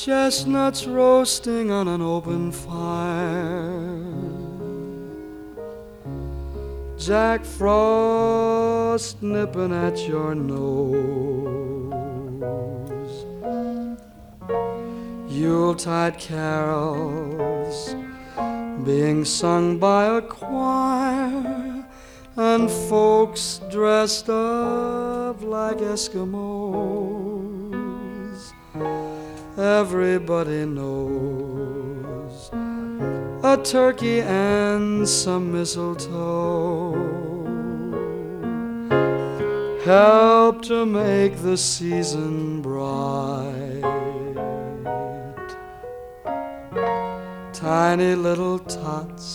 chestnuts roasting on an open fire, Jack Frost nipping at your nose, Yuletide carols being sung by a choir, and folks dressed up like Eskimos. Everybody knows a turkey and some mistletoe help to make the season bright. Tiny little tots